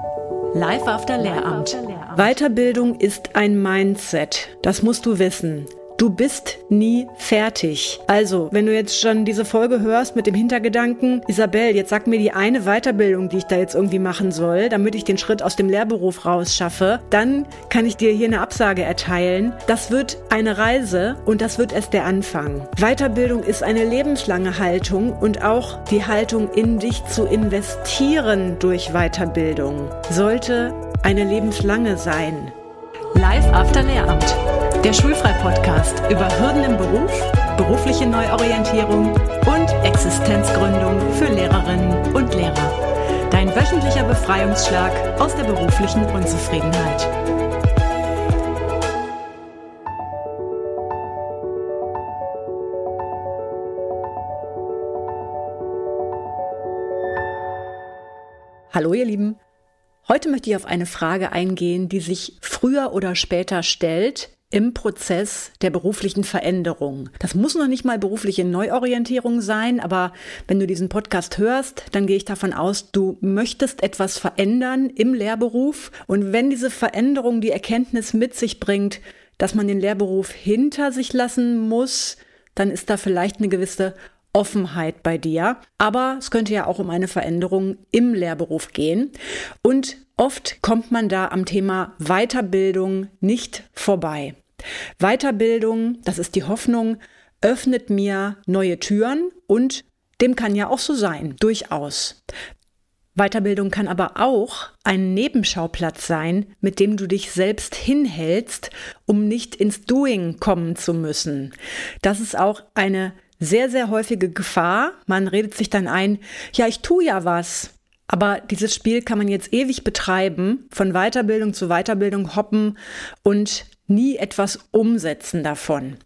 Live after Lehramt. Weiterbildung ist ein Mindset. Das musst du wissen. Du bist nie fertig. Also, wenn du jetzt schon diese Folge hörst mit dem Hintergedanken, Isabel, jetzt sag mir die eine Weiterbildung, die ich da jetzt irgendwie machen soll, damit ich den Schritt aus dem Lehrberuf rausschaffe, dann kann ich dir hier eine Absage erteilen. Das wird eine Reise und das wird erst der Anfang. Weiterbildung ist eine lebenslange Haltung und auch die Haltung, in dich zu investieren durch Weiterbildung, sollte eine lebenslange sein. Live after Lehramt. Der Schulfrei-Podcast über Hürden im Beruf, berufliche Neuorientierung und Existenzgründung für Lehrerinnen und Lehrer. Dein wöchentlicher Befreiungsschlag aus der beruflichen Unzufriedenheit. Hallo ihr Lieben. Heute möchte ich auf eine Frage eingehen, die sich früher oder später stellt im Prozess der beruflichen Veränderung. Das muss noch nicht mal berufliche Neuorientierung sein, aber wenn du diesen Podcast hörst, dann gehe ich davon aus, du möchtest etwas verändern im Lehrberuf. Und wenn diese Veränderung die Erkenntnis mit sich bringt, dass man den Lehrberuf hinter sich lassen muss, dann ist da vielleicht eine gewisse Offenheit bei dir. Aber es könnte ja auch um eine Veränderung im Lehrberuf gehen. Und oft kommt man da am Thema Weiterbildung nicht vorbei. Weiterbildung, das ist die Hoffnung, öffnet mir neue Türen und dem kann ja auch so sein, durchaus. Weiterbildung kann aber auch ein Nebenschauplatz sein, mit dem du dich selbst hinhältst, um nicht ins Doing kommen zu müssen. Das ist auch eine sehr, sehr häufige Gefahr. Man redet sich dann ein, ja, ich tue ja was. Aber dieses Spiel kann man jetzt ewig betreiben, von Weiterbildung zu Weiterbildung hoppen und nie etwas umsetzen davon.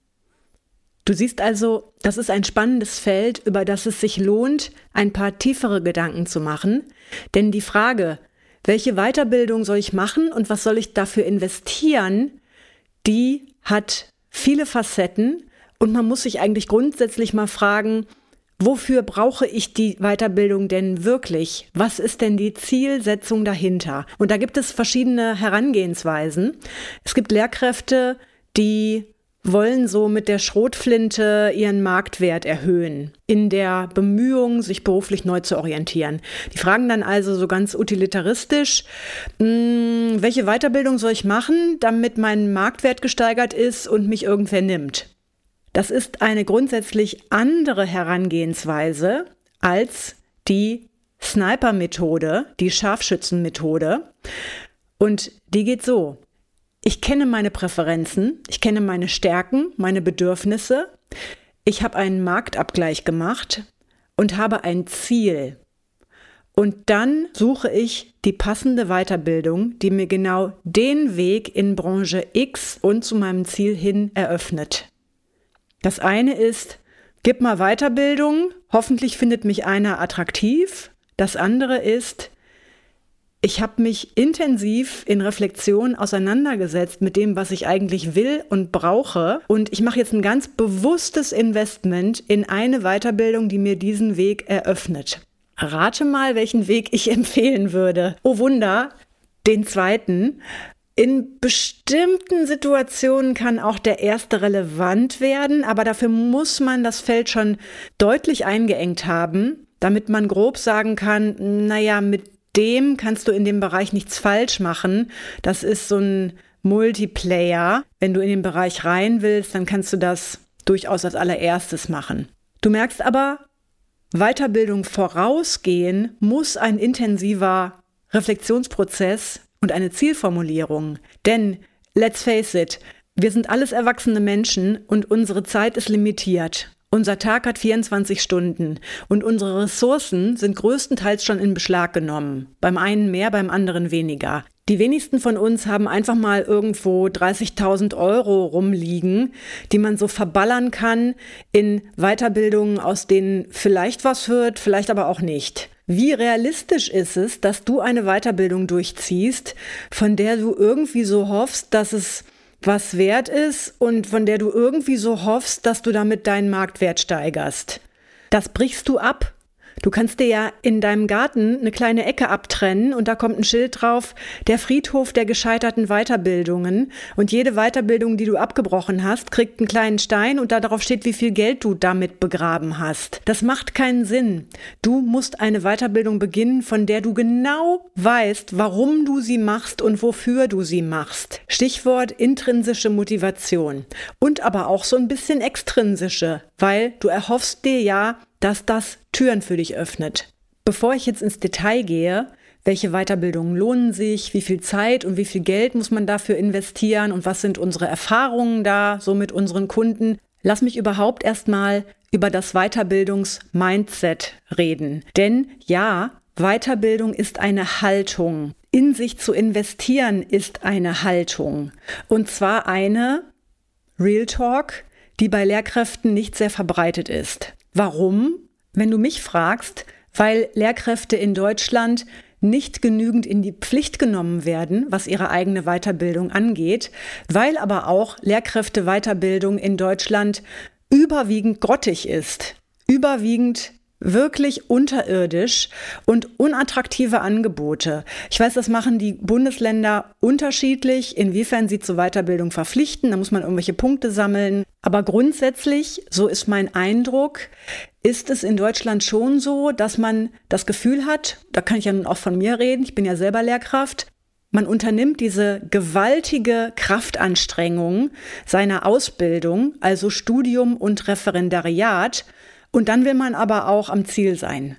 Du siehst also, das ist ein spannendes Feld, über das es sich lohnt, ein paar tiefere Gedanken zu machen. Denn die Frage, welche Weiterbildung soll ich machen und was soll ich dafür investieren, die hat viele Facetten. Und man muss sich eigentlich grundsätzlich mal fragen, wofür brauche ich die Weiterbildung denn wirklich? Was ist denn die Zielsetzung dahinter? Und da gibt es verschiedene Herangehensweisen. Es gibt Lehrkräfte, die wollen so mit der Schrotflinte ihren Marktwert erhöhen, in der Bemühung, sich beruflich neu zu orientieren. Die fragen dann also so ganz utilitaristisch, welche Weiterbildung soll ich machen, damit mein Marktwert gesteigert ist und mich irgendwer nimmt? Das ist eine grundsätzlich andere Herangehensweise als die Sniper-Methode, die Scharfschützen-Methode. Und die geht so. Ich kenne meine Präferenzen, ich kenne meine Stärken, meine Bedürfnisse. Ich habe einen Marktabgleich gemacht und habe ein Ziel. Und dann suche ich die passende Weiterbildung, die mir genau den Weg in Branche X und zu meinem Ziel hin eröffnet. Das eine ist, gib mal Weiterbildung, hoffentlich findet mich einer attraktiv. Das andere ist, ich habe mich intensiv in Reflexion auseinandergesetzt mit dem, was ich eigentlich will und brauche. Und ich mache jetzt ein ganz bewusstes Investment in eine Weiterbildung, die mir diesen Weg eröffnet. Rate mal, welchen Weg ich empfehlen würde. Oh Wunder, den zweiten. In bestimmten Situationen kann auch der erste relevant werden, aber dafür muss man das Feld schon deutlich eingeengt haben, damit man grob sagen kann, naja, mit dem kannst du in dem Bereich nichts falsch machen. Das ist so ein Multiplayer. Wenn du in den Bereich rein willst, dann kannst du das durchaus als allererstes machen. Du merkst aber, Weiterbildung vorausgehen muss ein intensiver Reflexionsprozess und eine Zielformulierung. Denn, let's face it, wir sind alles erwachsene Menschen und unsere Zeit ist limitiert. Unser Tag hat 24 Stunden und unsere Ressourcen sind größtenteils schon in Beschlag genommen. Beim einen mehr, beim anderen weniger. Die wenigsten von uns haben einfach mal irgendwo 30.000 Euro rumliegen, die man so verballern kann in Weiterbildungen, aus denen vielleicht was wird, vielleicht aber auch nicht. Wie realistisch ist es, dass du eine Weiterbildung durchziehst, von der du irgendwie so hoffst, dass es was wert ist und von der du irgendwie so hoffst, dass du damit deinen Marktwert steigerst? Das brichst du ab. Du kannst dir ja in deinem Garten eine kleine Ecke abtrennen und da kommt ein Schild drauf, der Friedhof der gescheiterten Weiterbildungen. Und jede Weiterbildung, die du abgebrochen hast, kriegt einen kleinen Stein und da darauf steht, wie viel Geld du damit begraben hast. Das macht keinen Sinn. Du musst eine Weiterbildung beginnen, von der du genau weißt, warum du sie machst und wofür du sie machst. Stichwort intrinsische Motivation. Und aber auch so ein bisschen extrinsische, weil du erhoffst dir ja, dass das Türen für dich öffnet. Bevor ich jetzt ins Detail gehe, welche Weiterbildungen lohnen sich, wie viel Zeit und wie viel Geld muss man dafür investieren und was sind unsere Erfahrungen da so mit unseren Kunden, lass mich überhaupt erstmal über das Weiterbildungs-Mindset reden. Denn ja, Weiterbildung ist eine Haltung. In sich zu investieren ist eine Haltung. Und zwar eine, Real Talk, die bei Lehrkräften nicht sehr verbreitet ist. Warum? Wenn du mich fragst, weil Lehrkräfte in Deutschland nicht genügend in die Pflicht genommen werden, was ihre eigene Weiterbildung angeht, weil aber auch Lehrkräfte-Weiterbildung in Deutschland überwiegend grottig ist, überwiegend wirklich unterirdisch und unattraktive Angebote. Ich weiß, das machen die Bundesländer unterschiedlich, inwiefern sie zur Weiterbildung verpflichten. Da muss man irgendwelche Punkte sammeln. Aber grundsätzlich, so ist mein Eindruck, ist es in Deutschland schon so, dass man das Gefühl hat, da kann ich ja nun auch von mir reden, ich bin ja selber Lehrkraft, man unternimmt diese gewaltige Kraftanstrengung seiner Ausbildung, also Studium und Referendariat, und dann will man aber auch am Ziel sein.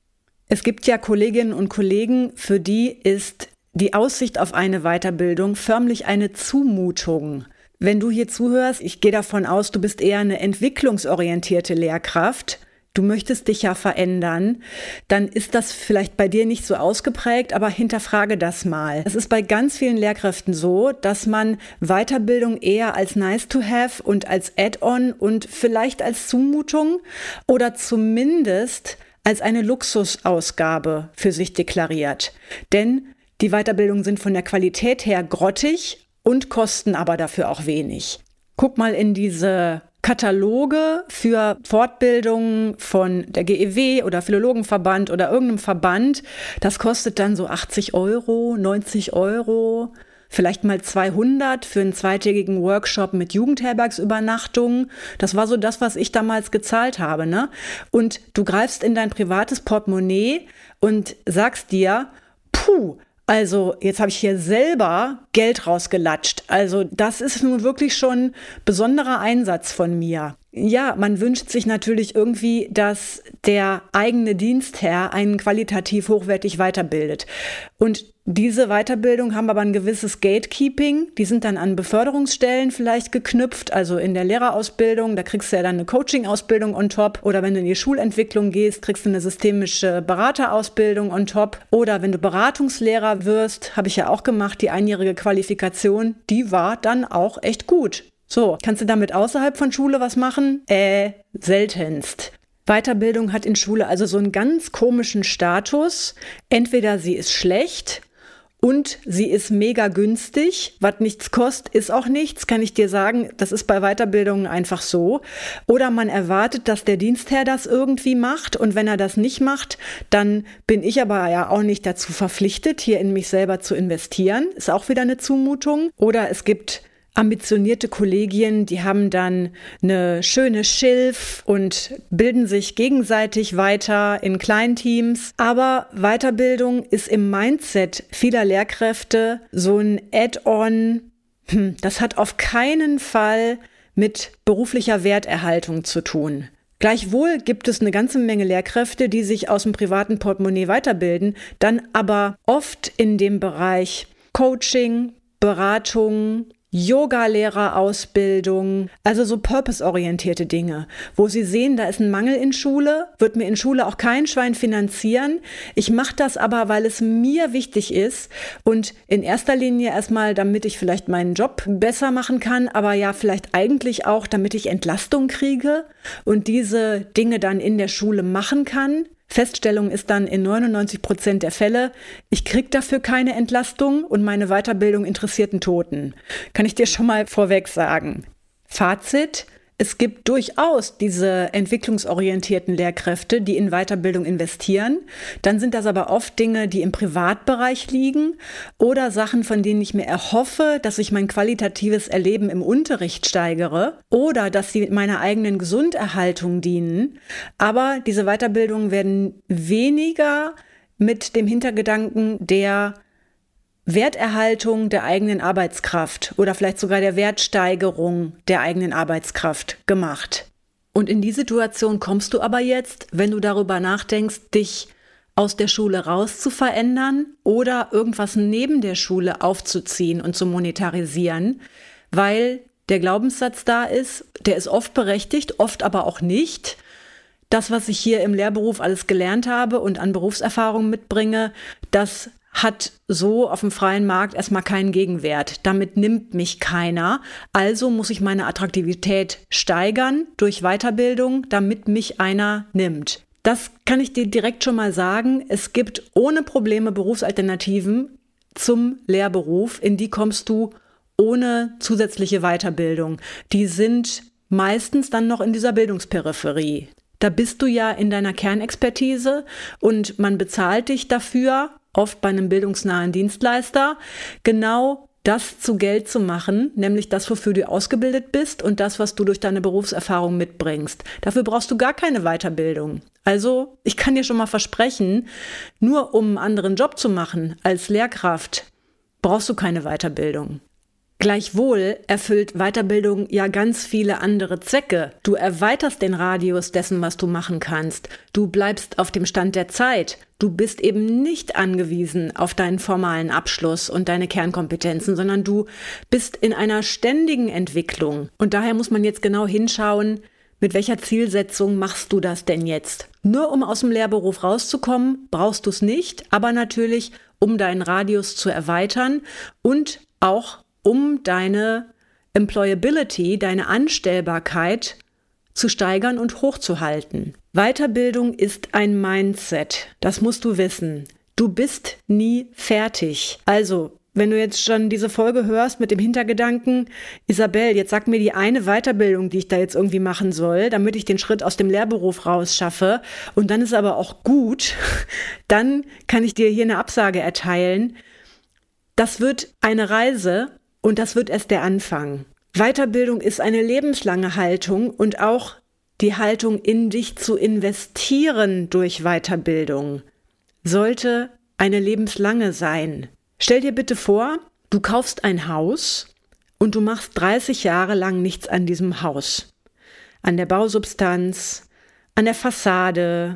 Es gibt ja Kolleginnen und Kollegen, für die ist die Aussicht auf eine Weiterbildung förmlich eine Zumutung. Wenn du hier zuhörst, ich gehe davon aus, du bist eher eine entwicklungsorientierte Lehrkraft, du möchtest dich ja verändern, dann ist das vielleicht bei dir nicht so ausgeprägt, aber hinterfrage das mal. Es ist bei ganz vielen Lehrkräften so, dass man Weiterbildung eher als nice to have und als Add-on und vielleicht als Zumutung oder zumindest als eine Luxusausgabe für sich deklariert. Denn die Weiterbildungen sind von der Qualität her grottig und kosten aber dafür auch wenig. Guck mal in diese Kataloge für Fortbildungen von der GEW oder Philologenverband oder irgendeinem Verband. Das kostet dann so 80 €, 90 €, vielleicht mal 200 für einen zweitägigen Workshop mit Jugendherbergsübernachtung. Das war so das, was ich damals gezahlt habe, ne? Und du greifst in dein privates Portemonnaie und sagst dir, puh, also jetzt habe ich hier selber Geld rausgelatscht. Also das ist nun wirklich schon besonderer Einsatz von mir. Ja, man wünscht sich natürlich irgendwie, dass der eigene Dienstherr einen qualitativ hochwertig weiterbildet. Und diese Weiterbildung haben aber ein gewisses Gatekeeping. Die sind dann an Beförderungsstellen vielleicht geknüpft. Also in der Lehrerausbildung, da kriegst du ja dann eine Coaching-Ausbildung on top. Oder wenn du in die Schulentwicklung gehst, kriegst du eine systemische Beraterausbildung on top. Oder wenn du Beratungslehrer wirst, habe ich ja auch gemacht, die einjährige Qualifikation, die war dann auch echt gut. So, kannst du damit außerhalb von Schule was machen? Seltenst. Weiterbildung hat in Schule also so einen ganz komischen Status. Entweder sie ist schlecht und sie ist mega günstig. Was nichts kostet, ist auch nichts, kann ich dir sagen. Das ist bei Weiterbildungen einfach so. Oder man erwartet, dass der Dienstherr das irgendwie macht. Und wenn er das nicht macht, dann bin ich aber ja auch nicht dazu verpflichtet, hier in mich selber zu investieren. Ist auch wieder eine Zumutung. Oder es gibt ambitionierte Kollegien, die haben dann eine schöne Schilf und bilden sich gegenseitig weiter in Kleinteams. Aber Weiterbildung ist im Mindset vieler Lehrkräfte so ein Add-on. Das hat auf keinen Fall mit beruflicher Werterhaltung zu tun. Gleichwohl gibt es eine ganze Menge Lehrkräfte, die sich aus dem privaten Portemonnaie weiterbilden, dann aber oft in dem Bereich Coaching, Beratung, Yoga-Lehrerausbildung, also so purpose-orientierte Dinge, wo sie sehen, da ist ein Mangel in Schule, wird mir in Schule auch kein Schwein finanzieren. Ich mache das aber, weil es mir wichtig ist und in erster Linie erstmal, damit ich vielleicht meinen Job besser machen kann, aber ja vielleicht eigentlich auch, damit ich Entlastung kriege und diese Dinge dann in der Schule machen kann. Feststellung ist dann in 99% der Fälle, ich kriege dafür keine Entlastung und meine Weiterbildung interessiert einen Toten. Kann ich dir schon mal vorweg sagen. Fazit, Es gibt durchaus diese entwicklungsorientierten Lehrkräfte, die in Weiterbildung investieren. Dann sind das aber oft Dinge, die im Privatbereich liegen oder Sachen, von denen ich mir erhoffe, dass ich mein qualitatives Erleben im Unterricht steigere oder dass sie meiner eigenen Gesunderhaltung dienen. Aber diese Weiterbildungen werden weniger mit dem Hintergedanken der Werterhaltung der eigenen Arbeitskraft oder vielleicht sogar der Wertsteigerung der eigenen Arbeitskraft gemacht. Und in die Situation kommst du aber jetzt, wenn du darüber nachdenkst, dich aus der Schule raus zu verändern oder irgendwas neben der Schule aufzuziehen und zu monetarisieren, weil der Glaubenssatz da ist, der ist oft berechtigt, oft aber auch nicht. Das, was ich hier im Lehrberuf alles gelernt habe und an Berufserfahrung mitbringe, das hat so auf dem freien Markt erstmal keinen Gegenwert. Damit nimmt mich keiner. Also muss ich meine Attraktivität steigern durch Weiterbildung, damit mich einer nimmt. Das kann ich dir direkt schon mal sagen. Es gibt ohne Probleme Berufsalternativen zum Lehrberuf. In die kommst du ohne zusätzliche Weiterbildung. Die sind meistens dann noch in dieser Bildungsperipherie. Da bist du ja in deiner Kernexpertise und man bezahlt dich dafür, oft bei einem bildungsnahen Dienstleister, genau das zu Geld zu machen, nämlich das, wofür du ausgebildet bist und das, was du durch deine Berufserfahrung mitbringst. Dafür brauchst du gar keine Weiterbildung. Also, ich kann dir schon mal versprechen, nur um einen anderen Job zu machen als Lehrkraft, brauchst du keine Weiterbildung. Gleichwohl erfüllt Weiterbildung ja ganz viele andere Zwecke. Du erweiterst den Radius dessen, was du machen kannst. Du bleibst auf dem Stand der Zeit. Du bist eben nicht angewiesen auf deinen formalen Abschluss und deine Kernkompetenzen, sondern du bist in einer ständigen Entwicklung. Und daher muss man jetzt genau hinschauen, mit welcher Zielsetzung machst du das denn jetzt? Nur um aus dem Lehrberuf rauszukommen, brauchst du es nicht, aber natürlich, um deinen Radius zu erweitern und auch um deine Employability, deine Anstellbarkeit zu steigern und hochzuhalten. Weiterbildung ist ein Mindset, das musst du wissen. Du bist nie fertig. Also, wenn du jetzt schon diese Folge hörst mit dem Hintergedanken, Isabel, jetzt sag mir die eine Weiterbildung, die ich da jetzt irgendwie machen soll, damit ich den Schritt aus dem Lehrberuf rausschaffe und dann ist aber auch gut, dann kann ich dir hier eine Absage erteilen. Das wird eine Reise. Und das wird erst der Anfang. Weiterbildung ist eine lebenslange Haltung und auch die Haltung, in dich zu investieren durch Weiterbildung, sollte eine lebenslange sein. Stell dir bitte vor, du kaufst ein Haus und du machst 30 Jahre lang nichts an diesem Haus. An der Bausubstanz, an der Fassade,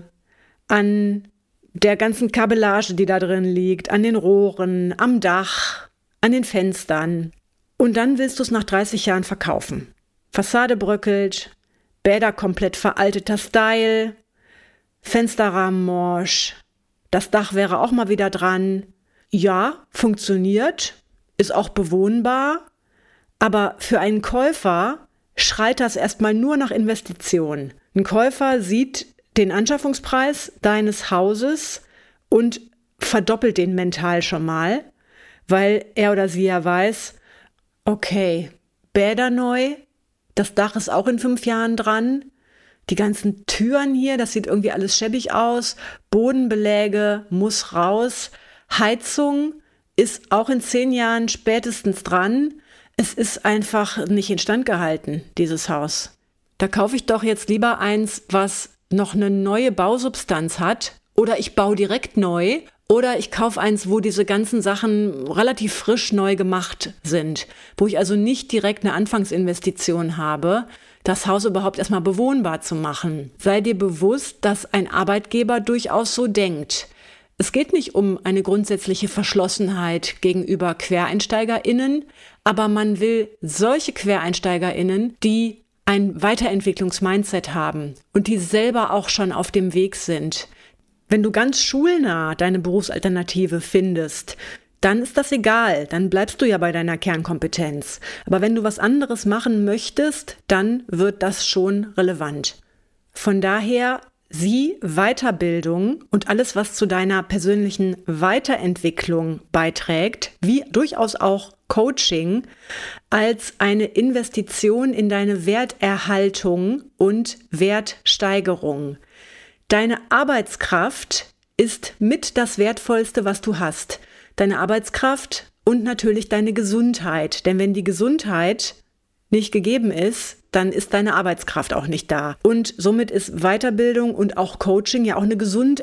an der ganzen Kabellage, die da drin liegt, an den Rohren, am Dach, an den Fenstern. Und dann willst du es nach 30 Jahren verkaufen. Fassade bröckelt, Bäder komplett veralteter Style, Fensterrahmen morsch, das Dach wäre auch mal wieder dran. Ja, funktioniert, ist auch bewohnbar, aber für einen Käufer schreit das erstmal nur nach Investition. Ein Käufer sieht den Anschaffungspreis deines Hauses und verdoppelt den mental schon mal, weil er oder sie ja weiß, okay, Bäder neu, das Dach ist auch in 5 Jahren dran, die ganzen Türen hier, das sieht irgendwie alles schäbig aus, Bodenbeläge muss raus, Heizung ist auch in 10 Jahren spätestens dran, es ist einfach nicht instand gehalten, dieses Haus. Da kaufe ich doch jetzt lieber eins, was noch eine neue Bausubstanz hat, oder ich baue direkt neu, oder ich kaufe eins, wo diese ganzen Sachen relativ frisch neu gemacht sind, wo ich also nicht direkt eine Anfangsinvestition habe, das Haus überhaupt erstmal bewohnbar zu machen. Sei dir bewusst, dass ein Arbeitgeber durchaus so denkt. Es geht nicht um eine grundsätzliche Verschlossenheit gegenüber QuereinsteigerInnen, aber man will solche QuereinsteigerInnen, die ein Weiterentwicklungsmindset haben und die selber auch schon auf dem Weg sind. Wenn du ganz schulnah deine Berufsalternative findest, dann ist das egal, dann bleibst du ja bei deiner Kernkompetenz. Aber wenn du was anderes machen möchtest, dann wird das schon relevant. Von daher sieh Weiterbildung und alles, was zu deiner persönlichen Weiterentwicklung beiträgt, wie durchaus auch Coaching als eine Investition in deine Werterhaltung und Wertsteigerung. Deine Arbeitskraft ist mit das Wertvollste, was du hast. Deine Arbeitskraft und natürlich deine Gesundheit. Denn wenn die Gesundheit nicht gegeben ist, dann ist deine Arbeitskraft auch nicht da. Und somit ist Weiterbildung und auch Coaching ja auch eine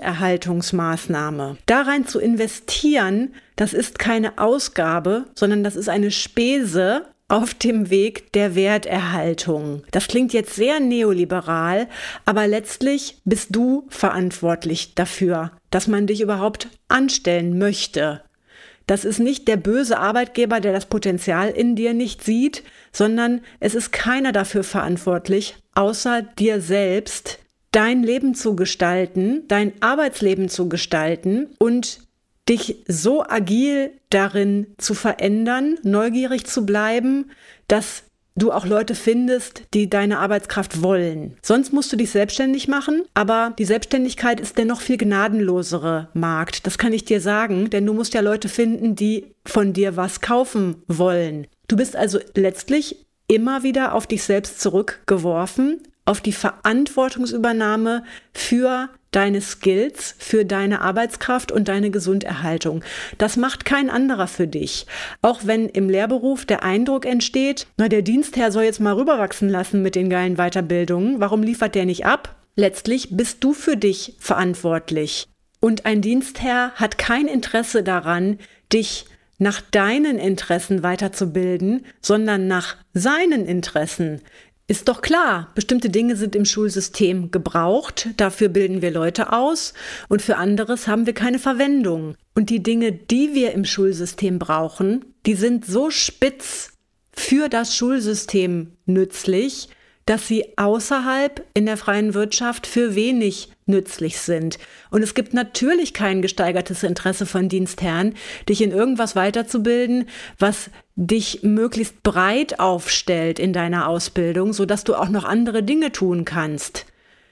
Gesunderhaltungsmaßnahme. Da rein zu investieren, das ist keine Ausgabe, sondern das ist eine Spese auf dem Weg der Werterhaltung. Das klingt jetzt sehr neoliberal, aber letztlich bist du verantwortlich dafür, dass man dich überhaupt anstellen möchte. Das ist nicht der böse Arbeitgeber, der das Potenzial in dir nicht sieht, sondern es ist keiner dafür verantwortlich, außer dir selbst, dein Leben zu gestalten, dein Arbeitsleben zu gestalten und dich so agil darin zu verändern, neugierig zu bleiben, dass du auch Leute findest, die deine Arbeitskraft wollen. Sonst musst du dich selbstständig machen, aber die Selbstständigkeit ist der noch viel gnadenlosere Markt. Das kann ich dir sagen, denn du musst ja Leute finden, die von dir was kaufen wollen. Du bist also letztlich immer wieder auf dich selbst zurückgeworfen, auf die Verantwortungsübernahme für deine Skills, für deine Arbeitskraft und deine Gesunderhaltung. Das macht kein anderer für dich. Auch wenn im Lehrberuf der Eindruck entsteht, der Dienstherr soll jetzt mal rüberwachsen lassen mit den geilen Weiterbildungen. Warum liefert der nicht ab? Letztlich bist du für dich verantwortlich. Und ein Dienstherr hat kein Interesse daran, dich nach deinen Interessen weiterzubilden, sondern nach seinen Interessen. Ist doch klar, bestimmte Dinge sind im Schulsystem gebraucht, dafür bilden wir Leute aus und für anderes haben wir keine Verwendung. Und die Dinge, die wir im Schulsystem brauchen, die sind so spitz für das Schulsystem nützlich, dass sie außerhalb in der freien Wirtschaft für wenig nützlich sind. Und es gibt natürlich kein gesteigertes Interesse von Dienstherren, dich in irgendwas weiterzubilden, was dich möglichst breit aufstellt in deiner Ausbildung, sodass du auch noch andere Dinge tun kannst.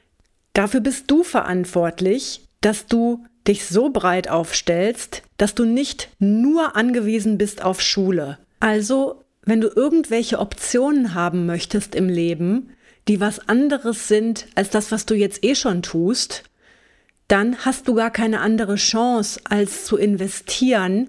Dafür bist du verantwortlich, dass du dich so breit aufstellst, dass du nicht nur angewiesen bist auf Schule. Also, wenn du irgendwelche Optionen haben möchtest im Leben, die was anderes sind als das, was du jetzt schon tust, dann hast du gar keine andere Chance, als zu investieren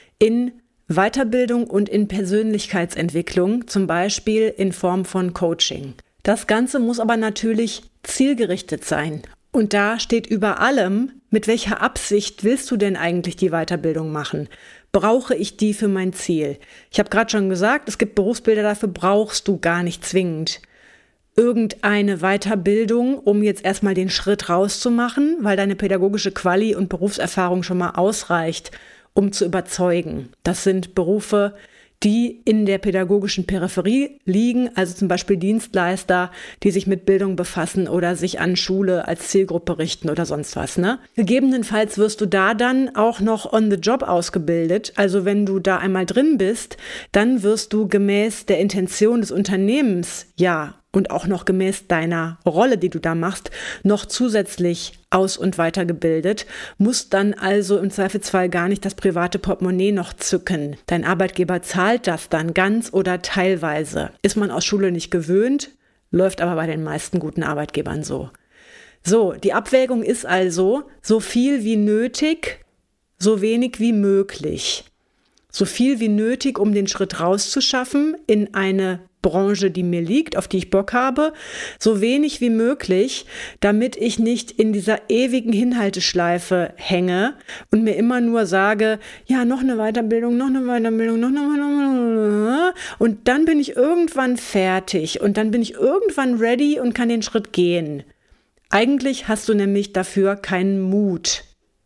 in Weiterbildung und in Persönlichkeitsentwicklung, zum Beispiel in Form von Coaching. Das Ganze muss aber natürlich zielgerichtet sein. Und da steht über allem, mit welcher Absicht willst du denn eigentlich die Weiterbildung machen? Brauche ich die für mein Ziel? Ich habe gerade schon gesagt, es gibt Berufsbilder, dafür brauchst du gar nicht zwingend irgendeine Weiterbildung, um jetzt erstmal den Schritt rauszumachen, weil deine pädagogische Quali und Berufserfahrung schon mal ausreicht, um zu überzeugen. Das sind Berufe, die in der pädagogischen Peripherie liegen, also zum Beispiel Dienstleister, die sich mit Bildung befassen oder sich an Schule als Zielgruppe richten oder sonst was, ne? Gegebenenfalls wirst du da dann auch noch on the job ausgebildet. Also wenn du da einmal drin bist, dann wirst du gemäß der Intention des Unternehmens, und auch noch gemäß deiner Rolle, die du da machst, noch zusätzlich aus- und weitergebildet, musst dann also im Zweifelsfall gar nicht das private Portemonnaie noch zücken. Dein Arbeitgeber zahlt das dann ganz oder teilweise. Ist man aus Schule nicht gewöhnt, läuft aber bei den meisten guten Arbeitgebern so. So, die Abwägung ist also so viel wie nötig, so wenig wie möglich. So viel wie nötig, um den Schritt rauszuschaffen in eine Branche, die mir liegt, auf die ich Bock habe, so wenig wie möglich, damit ich nicht in dieser ewigen Hinhalteschleife hänge und mir immer nur sage, noch eine Weiterbildung, noch eine Weiterbildung, noch eine und dann bin ich irgendwann fertig und dann bin ich irgendwann ready und kann den Schritt gehen. Eigentlich hast du nämlich dafür keinen Mut.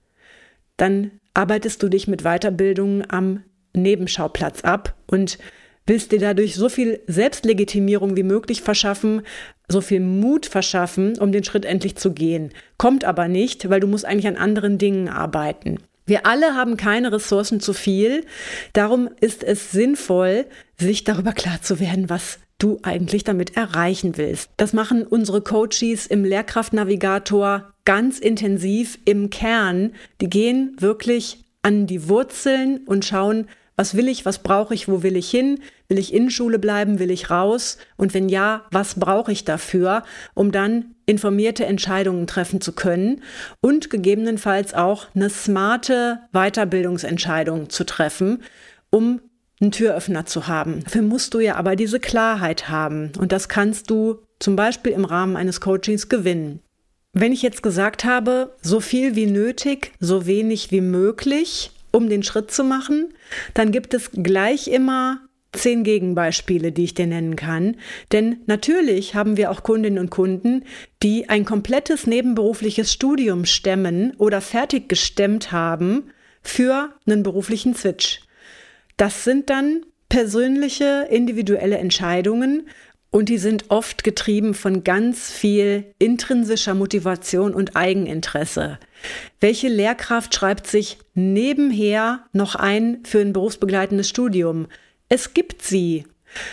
Dann arbeitest du dich mit Weiterbildung am Nebenschauplatz ab und willst dir dadurch so viel Selbstlegitimierung wie möglich verschaffen, so viel Mut verschaffen, um den Schritt endlich zu gehen. Kommt aber nicht, weil du musst eigentlich an anderen Dingen arbeiten. Wir alle haben keine Ressourcen zu viel. Darum ist es sinnvoll, sich darüber klar zu werden, was du eigentlich damit erreichen willst. Das machen unsere Coaches im Lehrkraftnavigator ganz intensiv im Kern. Die gehen wirklich an die Wurzeln und schauen, Was will ich, was brauche ich, wo will ich hin? Will ich in Schule bleiben, will ich raus? Und wenn ja, was brauche ich dafür, um dann informierte Entscheidungen treffen zu können und gegebenenfalls auch eine smarte Weiterbildungsentscheidung zu treffen, um einen Türöffner zu haben. Dafür musst du ja aber diese Klarheit haben und das kannst du zum Beispiel im Rahmen eines Coachings gewinnen. Wenn ich jetzt gesagt habe, so viel wie nötig, so wenig wie möglich, um den Schritt zu machen, dann gibt es gleich immer 10 Gegenbeispiele, die ich dir nennen kann. Denn natürlich haben wir auch Kundinnen und Kunden, die ein komplettes nebenberufliches Studium stemmen oder fertig gestemmt haben für einen beruflichen Switch. Das sind dann persönliche, individuelle Entscheidungen und die sind oft getrieben von ganz viel intrinsischer Motivation und Eigeninteresse. Welche Lehrkraft schreibt sich nebenher noch ein für ein berufsbegleitendes Studium? Es gibt sie.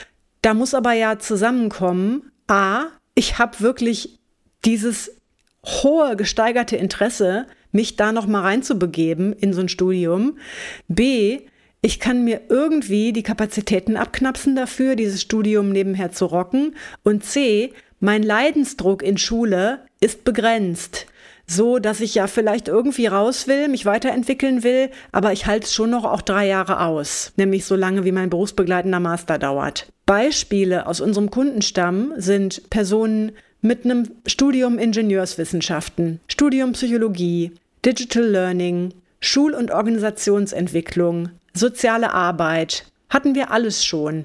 Da muss aber ja zusammenkommen, A, ich habe wirklich dieses hohe gesteigerte Interesse, mich da noch mal reinzubegeben in so ein Studium. B, ich kann mir irgendwie die Kapazitäten abknapsen dafür, dieses Studium nebenher zu rocken. Und C, mein Leidensdruck in Schule ist begrenzt. So, dass ich ja vielleicht irgendwie raus will, mich weiterentwickeln will, aber ich halte es schon noch auch 3 Jahre aus. Nämlich so lange, wie mein berufsbegleitender Master dauert. Beispiele aus unserem Kundenstamm sind Personen mit einem Studium Ingenieurswissenschaften, Studium Psychologie, Digital Learning, Schul- und Organisationsentwicklung, soziale Arbeit, hatten wir alles schon.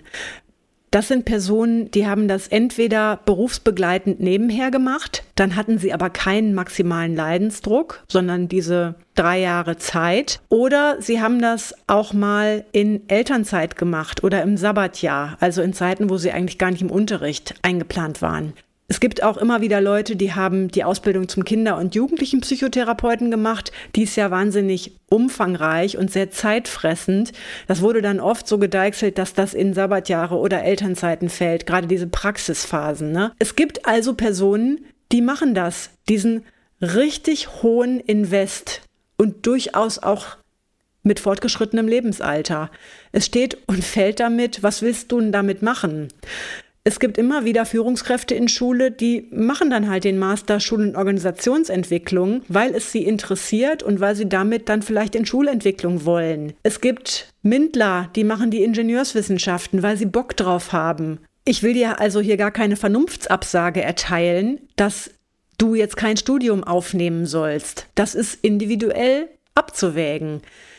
Das sind Personen, die haben das entweder berufsbegleitend nebenher gemacht, dann hatten sie aber keinen maximalen Leidensdruck, sondern diese 3 Jahre Zeit. Oder sie haben das auch mal in Elternzeit gemacht oder im Sabbatjahr, also in Zeiten, wo sie eigentlich gar nicht im Unterricht eingeplant waren. Es gibt auch immer wieder Leute, die haben die Ausbildung zum Kinder- und Jugendlichenpsychotherapeuten gemacht. Die ist ja wahnsinnig umfangreich und sehr zeitfressend. Das wurde dann oft so gedeichselt, dass das in Sabbatjahre oder Elternzeiten fällt, gerade diese Praxisphasen, ne? Es gibt also Personen, die machen das, diesen richtig hohen Invest und durchaus auch mit fortgeschrittenem Lebensalter. Es steht und fällt damit, was willst du denn damit machen? Es gibt immer wieder Führungskräfte in Schule, die machen dann halt den Master Schul- und Organisationsentwicklung, weil es sie interessiert und weil sie damit dann vielleicht in Schulentwicklung wollen. Es gibt MINTler, die machen die Ingenieurswissenschaften, weil sie Bock drauf haben. Ich will dir also hier gar keine Vernunftsabsage erteilen, dass du jetzt kein Studium aufnehmen sollst. Das ist individuell abzuwägen.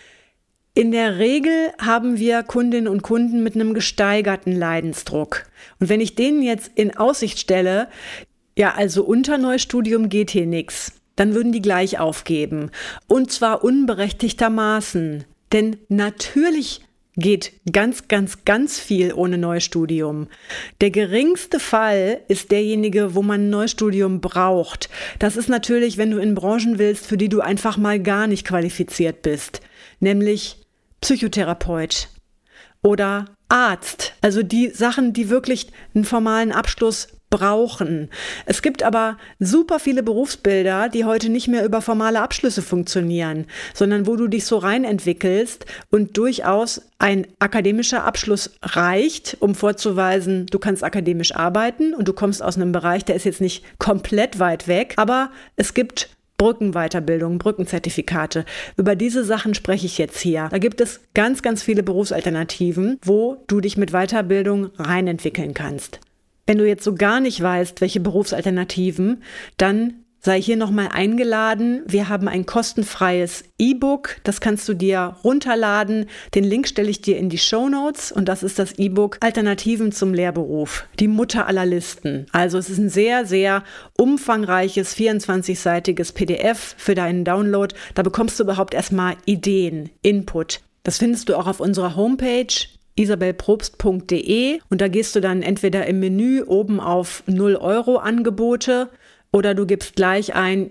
In der Regel haben wir Kundinnen und Kunden mit einem gesteigerten Leidensdruck. Und wenn ich denen jetzt in Aussicht stelle, ja, also unter Neustudium geht hier nichts, dann würden die gleich aufgeben. Und zwar unberechtigtermaßen. Denn natürlich geht ganz, ganz, ganz viel ohne Neustudium. Der geringste Fall ist derjenige, wo man ein Neustudium braucht. Das ist natürlich, wenn du in Branchen willst, für die du einfach mal gar nicht qualifiziert bist. Nämlich Psychotherapeut oder Arzt, also die Sachen, die wirklich einen formalen Abschluss brauchen. Es gibt aber super viele Berufsbilder, die heute nicht mehr über formale Abschlüsse funktionieren, sondern wo du dich so reinentwickelst und durchaus ein akademischer Abschluss reicht, um vorzuweisen, du kannst akademisch arbeiten und du kommst aus einem Bereich, der ist jetzt nicht komplett weit weg, aber es gibt Brückenweiterbildung, Brückenzertifikate. Über diese Sachen spreche ich jetzt hier. Da gibt es ganz, ganz viele Berufsalternativen, wo du dich mit Weiterbildung reinentwickeln kannst. Wenn du jetzt so gar nicht weißt, welche Berufsalternativen, dann sei hier nochmal eingeladen. Wir haben ein kostenfreies E-Book, das kannst du dir runterladen. Den Link stelle ich dir in die Shownotes und das ist das E-Book Alternativen zum Lehrberuf, die Mutter aller Listen. Also es ist ein sehr, sehr umfangreiches 24-seitiges PDF für deinen Download. Da bekommst du überhaupt erstmal Ideen, Input. Das findest du auch auf unserer Homepage isabelprobst.de und da gehst du dann entweder im Menü oben auf 0 € Angebote oder du gibst gleich ein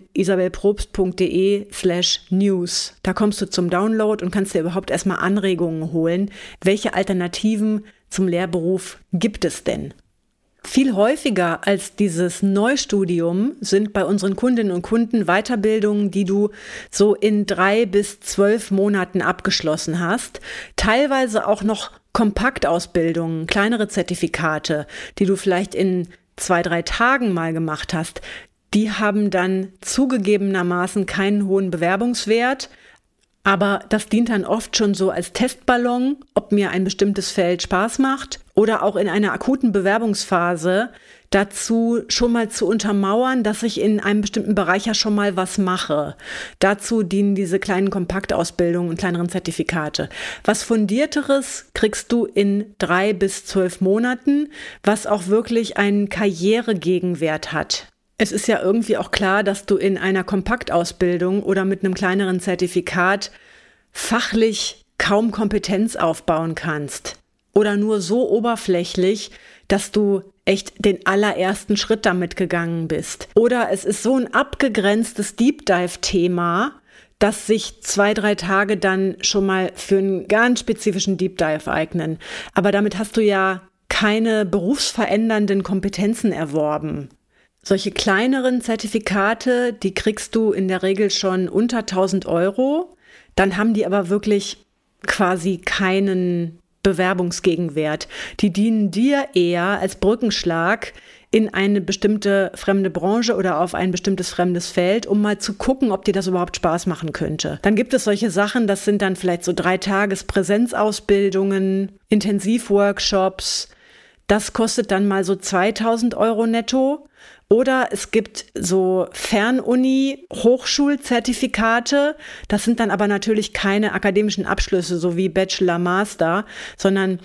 isabelprobst.de/news. Da kommst du zum Download und kannst dir überhaupt erstmal Anregungen holen. Welche Alternativen zum Lehrberuf gibt es denn? Viel häufiger als dieses Neustudium sind bei unseren Kundinnen und Kunden Weiterbildungen, die du so in 3 bis 12 Monaten abgeschlossen hast. Teilweise auch noch Kompaktausbildungen, kleinere Zertifikate, die du vielleicht in 2-3 Tagen mal gemacht hast. Die haben dann zugegebenermaßen keinen hohen Bewerbungswert. Aber das dient dann oft schon so als Testballon, ob mir ein bestimmtes Feld Spaß macht oder auch in einer akuten Bewerbungsphase dazu schon mal zu untermauern, dass ich in einem bestimmten Bereich ja schon mal was mache. Dazu dienen diese kleinen Kompaktausbildungen und kleineren Zertifikate. Was Fundierteres kriegst du in 3 bis 12 Monaten, was auch wirklich einen Karrieregegenwert hat. Es ist ja irgendwie auch klar, dass du in einer Kompaktausbildung oder mit einem kleineren Zertifikat fachlich kaum Kompetenz aufbauen kannst. Oder nur so oberflächlich, dass du echt den allerersten Schritt damit gegangen bist. Oder es ist so ein abgegrenztes Deep Dive-Thema, dass sich 2-3 Tage dann schon mal für einen ganz spezifischen Deep Dive eignen. Aber damit hast du ja keine berufsverändernden Kompetenzen erworben. Solche kleineren Zertifikate, die kriegst du in der Regel schon unter 1.000 €. Dann haben die aber wirklich quasi keinen Bewerbungsgegenwert. Die dienen dir eher als Brückenschlag in eine bestimmte fremde Branche oder auf ein bestimmtes fremdes Feld, um mal zu gucken, ob dir das überhaupt Spaß machen könnte. Dann gibt es solche Sachen, das sind dann vielleicht so 3-Tages-Präsenzausbildungen, Intensivworkshops. Das kostet dann mal so 2.000 € netto. Oder es gibt so Fernuni-Hochschulzertifikate. Das sind dann aber natürlich keine akademischen Abschlüsse, so wie Bachelor, Master, sondern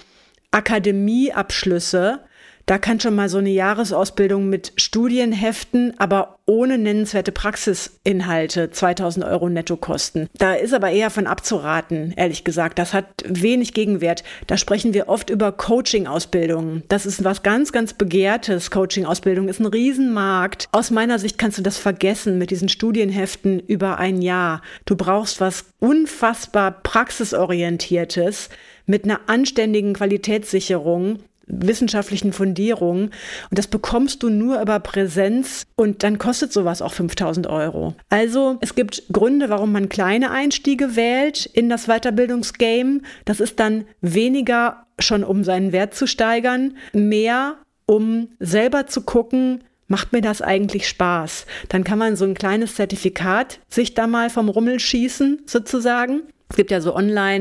Akademieabschlüsse. Da kann schon mal so eine Jahresausbildung mit Studienheften, aber ohne nennenswerte Praxisinhalte 2.000 € netto kosten. Da ist aber eher von abzuraten, ehrlich gesagt. Das hat wenig Gegenwert. Da sprechen wir oft über Coaching-Ausbildungen. Das ist was ganz, ganz Begehrtes. Coaching-Ausbildung ist ein Riesenmarkt. Aus meiner Sicht kannst du das vergessen mit diesen Studienheften über ein Jahr. Du brauchst was unfassbar praxisorientiertes mit einer anständigen Qualitätssicherung, wissenschaftlichen Fundierung. Und das bekommst du nur über Präsenz und dann kostet sowas auch 5.000 €. Also es gibt Gründe, warum man kleine Einstiege wählt in das Weiterbildungsgame. Das ist dann weniger schon, um seinen Wert zu steigern, mehr, um selber zu gucken, macht mir das eigentlich Spaß? Dann kann man so ein kleines Zertifikat sich da mal vom Rummel schießen, sozusagen. Es gibt ja so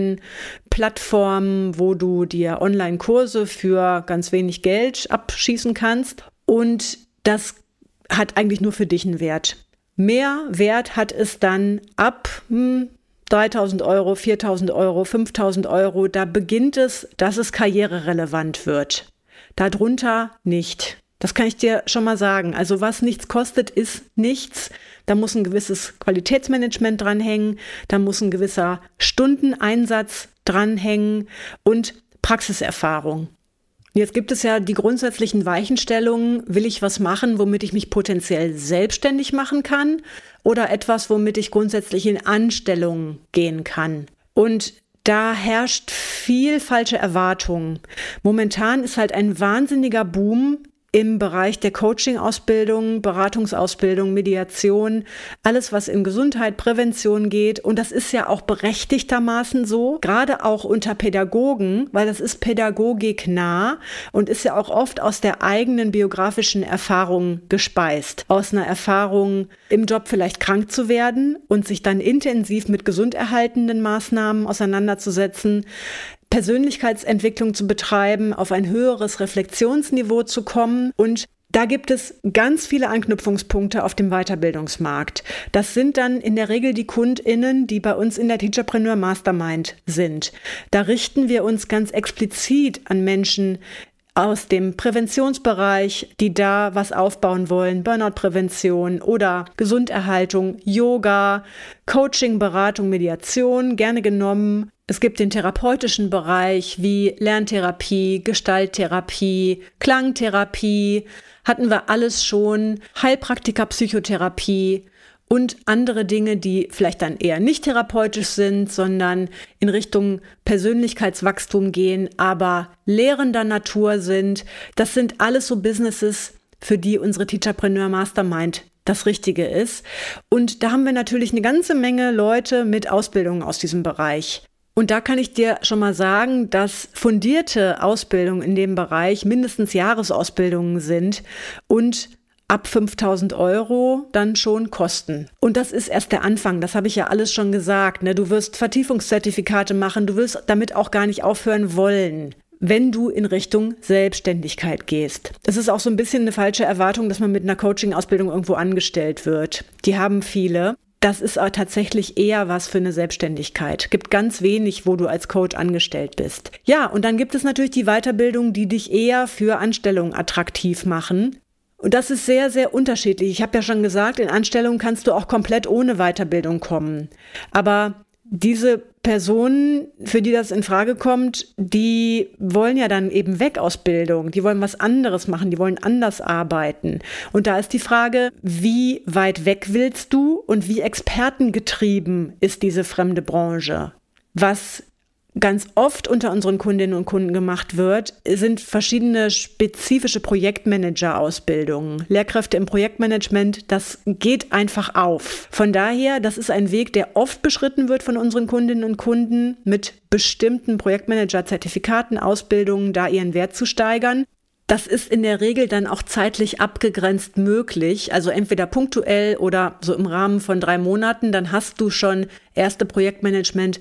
Online-Plattformen, wo du dir Online-Kurse für ganz wenig Geld abschießen kannst. Und das hat eigentlich nur für dich einen Wert. Mehr Wert hat es dann ab 3.000 €, 4.000 €, 5.000 €. Da beginnt es, dass es karriererelevant wird. Darunter nicht. Das kann ich dir schon mal sagen. Also was nichts kostet, ist nichts. Da muss ein gewisses Qualitätsmanagement dranhängen, da muss ein gewisser Stundeneinsatz dranhängen und Praxiserfahrung. Jetzt gibt es ja die grundsätzlichen Weichenstellungen. Will ich was machen, womit ich mich potenziell selbstständig machen kann oder etwas, womit ich grundsätzlich in Anstellung gehen kann? Und da herrscht viel falsche Erwartung. Momentan ist halt ein wahnsinniger Boom im Bereich der Coaching-Ausbildung, Beratungsausbildung, Mediation, alles, was in Gesundheit, Prävention geht. Und das ist ja auch berechtigtermaßen so, gerade auch unter Pädagogen, weil das ist pädagogiknah und ist ja auch oft aus der eigenen biografischen Erfahrung gespeist. Aus einer Erfahrung, im Job vielleicht krank zu werden und sich dann intensiv mit gesunderhaltenden Maßnahmen auseinanderzusetzen, Persönlichkeitsentwicklung zu betreiben, auf ein höheres Reflexionsniveau zu kommen. Und da gibt es ganz viele Anknüpfungspunkte auf dem Weiterbildungsmarkt. Das sind dann in der Regel die KundInnen, die bei uns in der Teacherpreneur Mastermind sind. Da richten wir uns ganz explizit an Menschen aus dem Präventionsbereich, die da was aufbauen wollen, Burnout-Prävention oder Gesunderhaltung, Yoga, Coaching, Beratung, Mediation, gerne genommen. Es gibt den therapeutischen Bereich wie Lerntherapie, Gestalttherapie, Klangtherapie, hatten wir alles schon, Heilpraktiker, Psychotherapie und andere Dinge, die vielleicht dann eher nicht therapeutisch sind, sondern in Richtung Persönlichkeitswachstum gehen, aber lehrender Natur sind. Das sind alles so Businesses, für die unsere Teacherpreneur Mastermind das Richtige ist. Und da haben wir natürlich eine ganze Menge Leute mit Ausbildungen aus diesem Bereich. Und da kann ich dir schon mal sagen, dass fundierte Ausbildungen in dem Bereich mindestens Jahresausbildungen sind und ab 5.000 € dann schon kosten. Und das ist erst der Anfang, das habe ich ja alles schon gesagt. Ne? Du wirst Vertiefungszertifikate machen, du wirst damit auch gar nicht aufhören wollen, wenn du in Richtung Selbstständigkeit gehst. Es ist auch so ein bisschen eine falsche Erwartung, dass man mit einer Coaching-Ausbildung irgendwo angestellt wird. Die haben viele. Das ist aber tatsächlich eher was für eine Selbstständigkeit. Gibt ganz wenig, wo du als Coach angestellt bist. Ja, und dann gibt es natürlich die Weiterbildung, die dich eher für Anstellungen attraktiv machen. Und das ist sehr, sehr unterschiedlich. Ich habe ja schon gesagt, in Anstellungen kannst du auch komplett ohne Weiterbildung kommen. Aber diese Personen, für die das in Frage kommt, die wollen ja dann eben weg aus Bildung. Die wollen was anderes machen, die wollen anders arbeiten. Und da ist die Frage, wie weit weg willst du und wie expertengetrieben ist diese fremde Branche? Was ganz oft unter unseren Kundinnen und Kunden gemacht wird, sind verschiedene spezifische Projektmanager-Ausbildungen. Lehrkräfte im Projektmanagement, das geht einfach auf. Von daher, das ist ein Weg, der oft beschritten wird von unseren Kundinnen und Kunden mit bestimmten Projektmanager-Zertifikaten, Ausbildungen, da ihren Wert zu steigern. Das ist in der Regel dann auch zeitlich abgegrenzt möglich, also entweder punktuell oder so im Rahmen von 3 Monaten, dann hast du schon erste Projektmanagement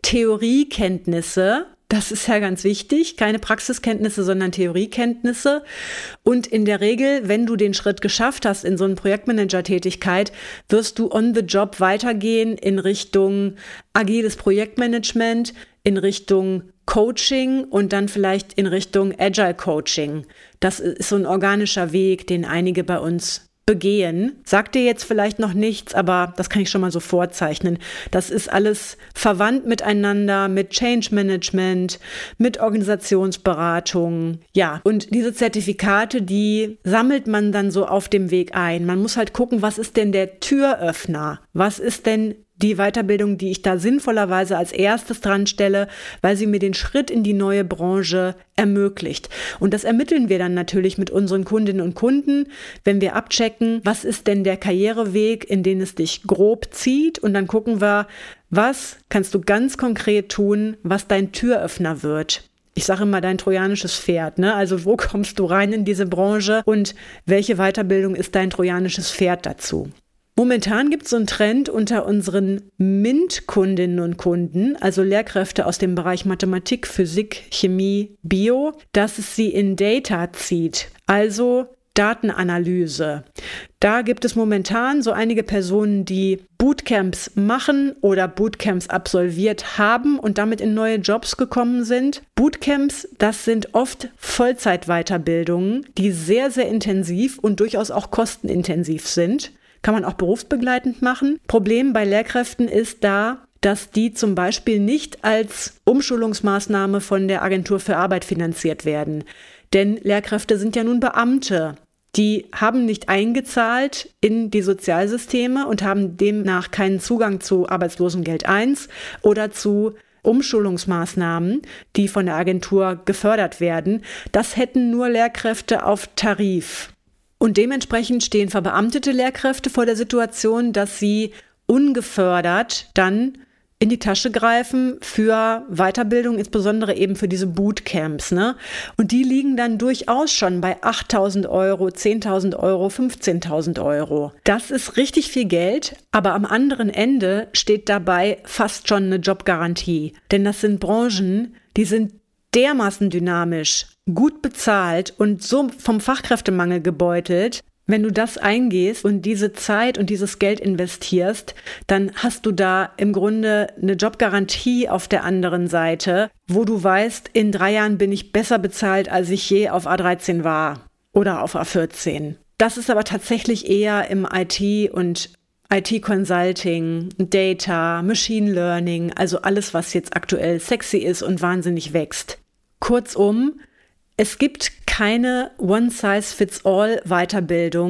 Theoriekenntnisse, das ist ja ganz wichtig, keine Praxiskenntnisse, sondern Theoriekenntnisse. Und in der Regel, wenn du den Schritt geschafft hast in so eine Projektmanager-Tätigkeit, wirst du on the job weitergehen in Richtung agiles Projektmanagement, in Richtung Coaching und dann vielleicht in Richtung Agile Coaching. Das ist so ein organischer Weg, den einige bei uns begehen. Sagt dir jetzt vielleicht noch nichts, aber das kann ich schon mal so vorzeichnen. Das ist alles verwandt miteinander, mit Change Management, mit Organisationsberatung. Ja, und diese Zertifikate, die sammelt man dann so auf dem Weg ein. Man muss halt gucken, was ist denn der Türöffner? Was ist denn die Weiterbildung, die ich da sinnvollerweise als erstes dran stelle, weil sie mir den Schritt in die neue Branche ermöglicht. Und das ermitteln wir dann natürlich mit unseren Kundinnen und Kunden, wenn wir abchecken, was ist denn der Karriereweg, in den es dich grob zieht. Und dann gucken wir, was kannst du ganz konkret tun, was dein Türöffner wird. Ich sage immer dein trojanisches Pferd, ne? Also wo kommst du rein in diese Branche und welche Weiterbildung ist dein trojanisches Pferd dazu? Momentan gibt es so einen Trend unter unseren MINT-Kundinnen und Kunden, also Lehrkräfte aus dem Bereich Mathematik, Physik, Chemie, Bio, dass es sie in Data zieht, also Datenanalyse. Da gibt es momentan so einige Personen, die Bootcamps machen oder Bootcamps absolviert haben und damit in neue Jobs gekommen sind. Bootcamps, das sind oft Vollzeitweiterbildungen, die sehr, sehr intensiv und durchaus auch kostenintensiv sind. Kann man auch berufsbegleitend machen. Problem bei Lehrkräften ist da, dass die zum Beispiel nicht als Umschulungsmaßnahme von der Agentur für Arbeit finanziert werden. Denn Lehrkräfte sind ja nun Beamte. Die haben nicht eingezahlt in die Sozialsysteme und haben demnach keinen Zugang zu Arbeitslosengeld I oder zu Umschulungsmaßnahmen, die von der Agentur gefördert werden. Das hätten nur Lehrkräfte auf Tarif. Und dementsprechend stehen verbeamtete Lehrkräfte vor der Situation, dass sie ungefördert dann in die Tasche greifen für Weiterbildung, insbesondere eben für diese Bootcamps, ne? Und die liegen dann durchaus schon bei 8.000 €, 10.000 €, 15.000 €. Das ist richtig viel Geld, aber am anderen Ende steht dabei fast schon eine Jobgarantie. Denn das sind Branchen, die sind dermaßen dynamisch, gut bezahlt und so vom Fachkräftemangel gebeutelt. Wenn du das eingehst und diese Zeit und dieses Geld investierst, dann hast du da im Grunde eine Jobgarantie auf der anderen Seite, wo du weißt, in 3 Jahren bin ich besser bezahlt, als ich je auf A13 war oder auf A14. Das ist aber tatsächlich eher im IT- und IT-Consulting, Data, Machine Learning, also alles, was jetzt aktuell sexy ist und wahnsinnig wächst. Kurzum, es gibt keine One-Size-Fits-All-Weiterbildung,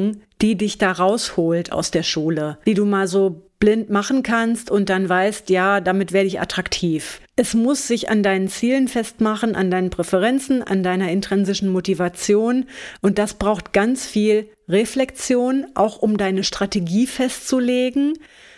die dich da rausholt aus der Schule, die du mal so blind machen kannst und dann weißt, ja, damit werde ich attraktiv. Es muss sich an deinen Zielen festmachen, an deinen Präferenzen, an deiner intrinsischen Motivation und das braucht ganz viel Reflexion, auch um deine Strategie festzulegen.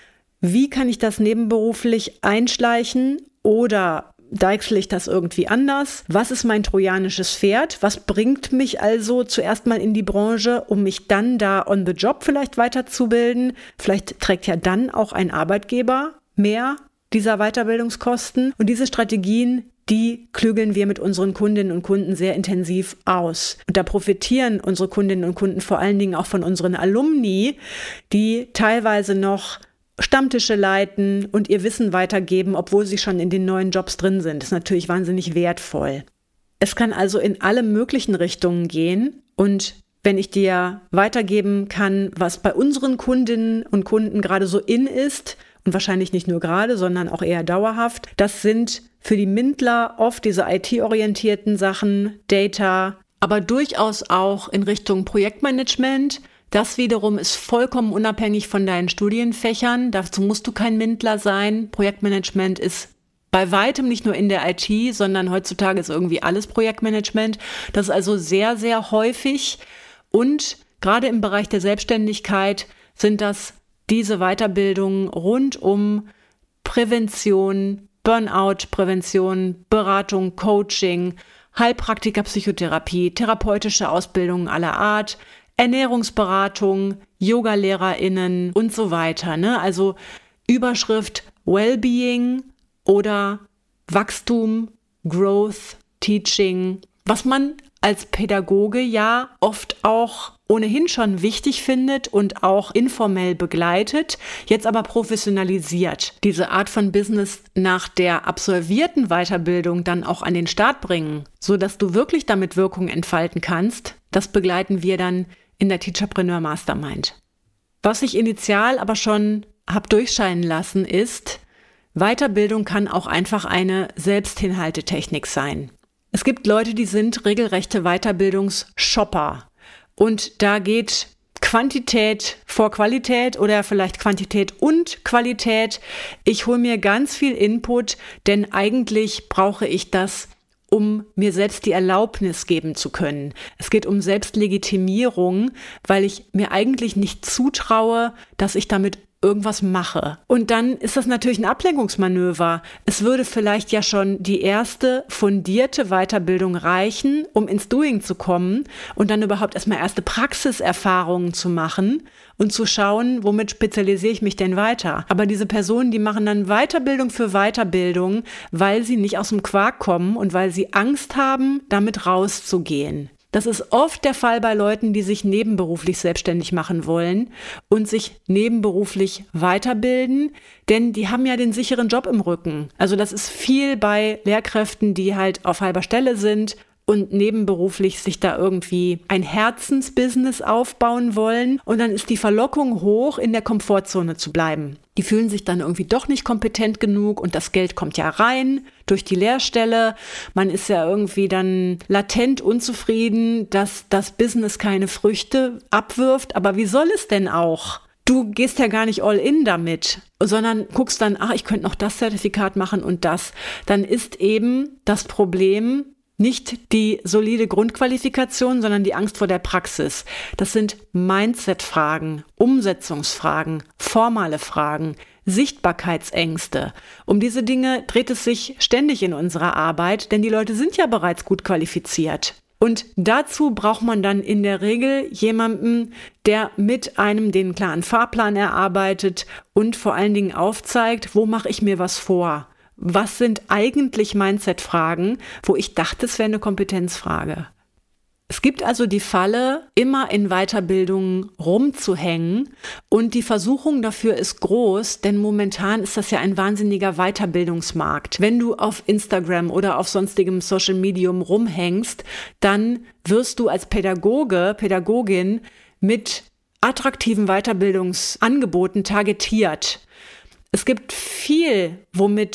Wie kann ich das nebenberuflich einschleichen oder deichsel ich das irgendwie anders? Was ist mein trojanisches Pferd? Was bringt mich also zuerst mal in die Branche, um mich dann da on the job vielleicht weiterzubilden? Vielleicht trägt ja dann auch ein Arbeitgeber mehr dieser Weiterbildungskosten. Und diese Strategien, die klügeln wir mit unseren Kundinnen und Kunden sehr intensiv aus. Und da profitieren unsere Kundinnen und Kunden vor allen Dingen auch von unseren Alumni, die teilweise noch Stammtische leiten und ihr Wissen weitergeben, obwohl sie schon in den neuen Jobs drin sind. Das ist natürlich wahnsinnig wertvoll. Es kann also in alle möglichen Richtungen gehen und wenn ich dir weitergeben kann, was bei unseren Kundinnen und Kunden gerade so in ist und wahrscheinlich nicht nur gerade, sondern auch eher dauerhaft, das sind für die Mindler oft diese IT-orientierten Sachen, Data, aber durchaus auch in Richtung Projektmanagement. Das wiederum ist vollkommen unabhängig von deinen Studienfächern. Dazu musst du kein Mindler sein. Projektmanagement ist bei weitem nicht nur in der IT, sondern heutzutage ist irgendwie alles Projektmanagement. Das ist also sehr, sehr häufig. Und gerade im Bereich der Selbstständigkeit sind das diese Weiterbildungen rund um Prävention, Burnout-Prävention, Beratung, Coaching, Heilpraktiker, Psychotherapie, therapeutische Ausbildungen aller Art, Ernährungsberatung, Yoga-LehrerInnen und so weiter. Ne? Also Überschrift Wellbeing oder Wachstum, Growth, Teaching, was man als Pädagoge ja oft auch ohnehin schon wichtig findet und auch informell begleitet, jetzt aber professionalisiert. Diese Art von Business nach der absolvierten Weiterbildung dann auch an den Start bringen, sodass du wirklich damit Wirkung entfalten kannst, das begleiten wir dann in der Teacherpreneur Mastermind. Was ich initial aber schon habe durchscheinen lassen ist, Weiterbildung kann auch einfach eine Selbsthinhaltetechnik sein. Es gibt Leute, die sind regelrechte Weiterbildungsshopper und da geht Quantität vor Qualität oder vielleicht Quantität und Qualität. Ich hole mir ganz viel Input, denn eigentlich brauche ich das, um mir selbst die Erlaubnis geben zu können. Es geht um Selbstlegitimierung, weil ich mir eigentlich nicht zutraue, dass ich damit irgendwas mache. Und dann ist das natürlich ein Ablenkungsmanöver. Es würde vielleicht ja schon die erste fundierte Weiterbildung reichen, um ins Doing zu kommen und dann überhaupt erstmal erste Praxiserfahrungen zu machen und zu schauen, womit spezialisiere ich mich denn weiter. Aber diese Personen, die machen dann Weiterbildung für Weiterbildung, weil sie nicht aus dem Quark kommen und weil sie Angst haben, damit rauszugehen. Das ist oft der Fall bei Leuten, die sich nebenberuflich selbstständig machen wollen und sich nebenberuflich weiterbilden, denn die haben ja den sicheren Job im Rücken. Also das ist viel bei Lehrkräften, die halt auf halber Stelle sind und nebenberuflich sich da irgendwie ein Herzensbusiness aufbauen wollen. Und dann ist die Verlockung hoch, in der Komfortzone zu bleiben. Die fühlen sich dann irgendwie doch nicht kompetent genug und das Geld kommt ja rein durch die Lehrstelle. Man ist ja irgendwie dann latent unzufrieden, dass das Business keine Früchte abwirft. Aber wie soll es denn auch? Du gehst ja gar nicht all in damit, sondern guckst dann, ich könnte noch das Zertifikat machen und das. Dann ist eben das Problem nicht die solide Grundqualifikation, sondern die Angst vor der Praxis. Das sind Mindset-Fragen, Umsetzungsfragen, formale Fragen, Sichtbarkeitsängste. Um diese Dinge dreht es sich ständig in unserer Arbeit, denn die Leute sind ja bereits gut qualifiziert. Und dazu braucht man dann in der Regel jemanden, der mit einem den klaren Fahrplan erarbeitet und vor allen Dingen aufzeigt, wo mache ich mir was vor? Was sind eigentlich Mindset-Fragen, wo ich dachte, es wäre eine Kompetenzfrage? Es gibt also die Falle, immer in Weiterbildungen rumzuhängen und die Versuchung dafür ist groß, denn momentan ist das ja ein wahnsinniger Weiterbildungsmarkt. Wenn du auf Instagram oder auf sonstigem Social Medium rumhängst, dann wirst du als Pädagoge, Pädagogin mit attraktiven Weiterbildungsangeboten targetiert. Es gibt viel, womit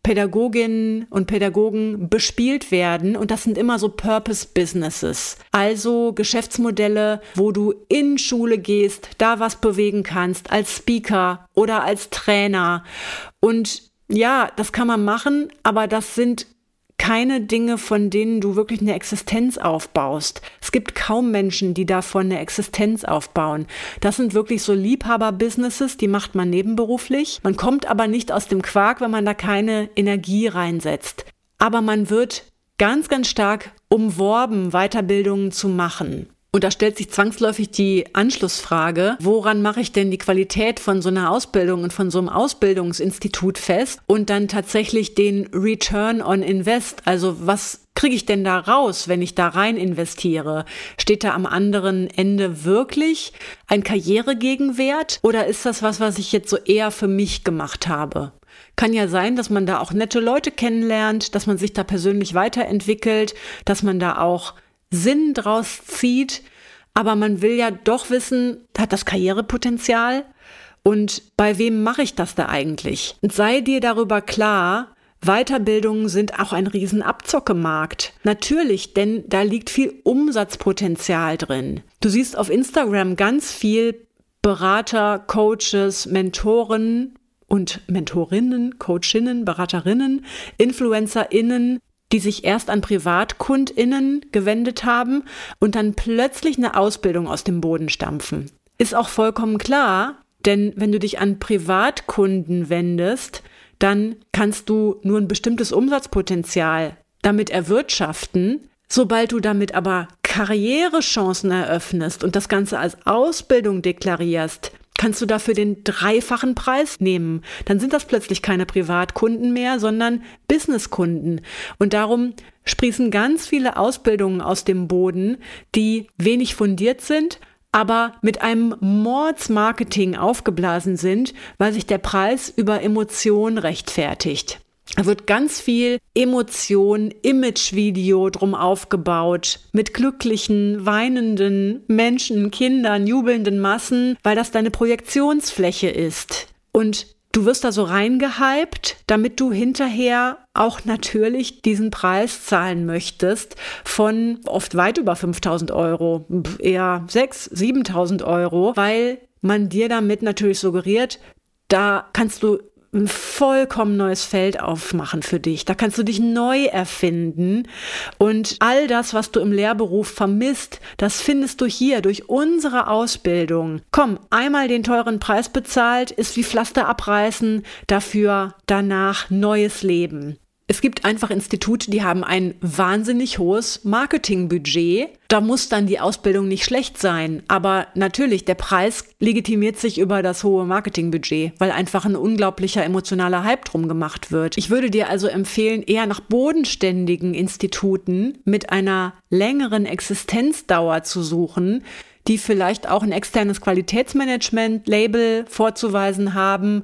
Pädagoginnen und Pädagogen bespielt werden und das sind immer so Purpose-Businesses, also Geschäftsmodelle, wo du in Schule gehst, da was bewegen kannst, als Speaker oder als Trainer und ja, das kann man machen, aber das sind keine Dinge, von denen du wirklich eine Existenz aufbaust. Es gibt kaum Menschen, die davon eine Existenz aufbauen. Das sind wirklich so Liebhaber-Businesses, die macht man nebenberuflich. Man kommt aber nicht aus dem Quark, wenn man da keine Energie reinsetzt. Aber man wird ganz, ganz stark umworben, Weiterbildungen zu machen. Und da stellt sich zwangsläufig die Anschlussfrage, woran mache ich denn die Qualität von so einer Ausbildung und von so einem Ausbildungsinstitut fest und dann tatsächlich den Return on Invest, also was kriege ich denn da raus, wenn ich da rein investiere? Steht da am anderen Ende wirklich ein Karrieregegenwert oder ist das was ich jetzt so eher für mich gemacht habe? Kann ja sein, dass man da auch nette Leute kennenlernt, dass man sich da persönlich weiterentwickelt, dass man da auch Sinn draus zieht, aber man will ja doch wissen, hat das Karrierepotenzial und bei wem mache ich das da eigentlich? Und sei dir darüber klar, Weiterbildungen sind auch ein riesen Abzockemarkt. Natürlich, denn da liegt viel Umsatzpotenzial drin. Du siehst auf Instagram ganz viel Berater, Coaches, Mentoren und Mentorinnen, Coachinnen, Beraterinnen, InfluencerInnen, die sich erst an PrivatkundInnen gewendet haben und dann plötzlich eine Ausbildung aus dem Boden stampfen. Ist auch vollkommen klar, denn wenn du dich an Privatkunden wendest, dann kannst du nur ein bestimmtes Umsatzpotenzial damit erwirtschaften. Sobald du damit aber Karrierechancen eröffnest und das Ganze als Ausbildung deklarierst, kannst du dafür den 3-fachen Preis nehmen. Dann sind das plötzlich keine Privatkunden mehr, sondern Businesskunden. Und darum sprießen ganz viele Ausbildungen aus dem Boden, die wenig fundiert sind, aber mit einem Mordsmarketing aufgeblasen sind, weil sich der Preis über Emotion rechtfertigt. Da wird ganz viel Emotion, Imagevideo drum aufgebaut, mit glücklichen, weinenden Menschen, Kindern, jubelnden Massen, weil das deine Projektionsfläche ist. Und du wirst da so reingehypt, damit du hinterher auch natürlich diesen Preis zahlen möchtest von oft weit über 5.000 Euro, eher 6.000, 7.000 Euro, weil man dir damit natürlich suggeriert, da kannst du ein vollkommen neues Feld aufmachen für dich. Da kannst du dich neu erfinden und all das, was du im Lehrberuf vermisst, das findest du hier durch unsere Ausbildung. Komm, einmal den teuren Preis bezahlt, ist wie Pflaster abreißen, dafür danach neues Leben. Es gibt einfach Institute, die haben ein wahnsinnig hohes Marketingbudget. Da muss dann die Ausbildung nicht schlecht sein. Aber natürlich, der Preis legitimiert sich über das hohe Marketingbudget, weil einfach ein unglaublicher emotionaler Hype drum gemacht wird. Ich würde dir also empfehlen, eher nach bodenständigen Instituten mit einer längeren Existenzdauer zu suchen, die vielleicht auch ein externes Qualitätsmanagement-Label vorzuweisen haben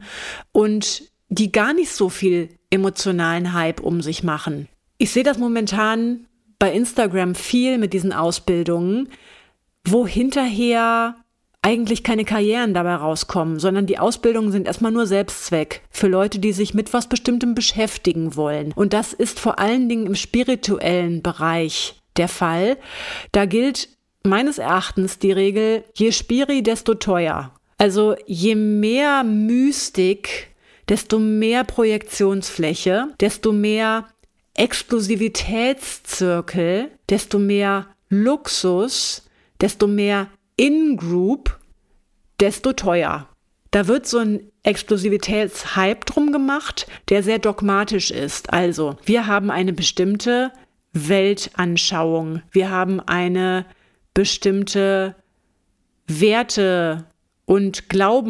und die gar nicht so viel emotionalen Hype um sich machen. Ich sehe das momentan bei Instagram viel mit diesen Ausbildungen, wo hinterher eigentlich keine Karrieren dabei rauskommen, sondern die Ausbildungen sind erstmal nur Selbstzweck für Leute, die sich mit was Bestimmtem beschäftigen wollen. Und das ist vor allen Dingen im spirituellen Bereich der Fall. Da gilt meines Erachtens die Regel, je spiri, desto teuer. Also je mehr Mystik, desto mehr Projektionsfläche, desto mehr Exklusivitätszirkel, desto mehr Luxus, desto mehr In-Group, desto teuer. Da wird so ein Exklusivitätshype drum gemacht, der sehr dogmatisch ist. Also, wir haben eine bestimmte Weltanschauung, wir haben eine bestimmte Werte- und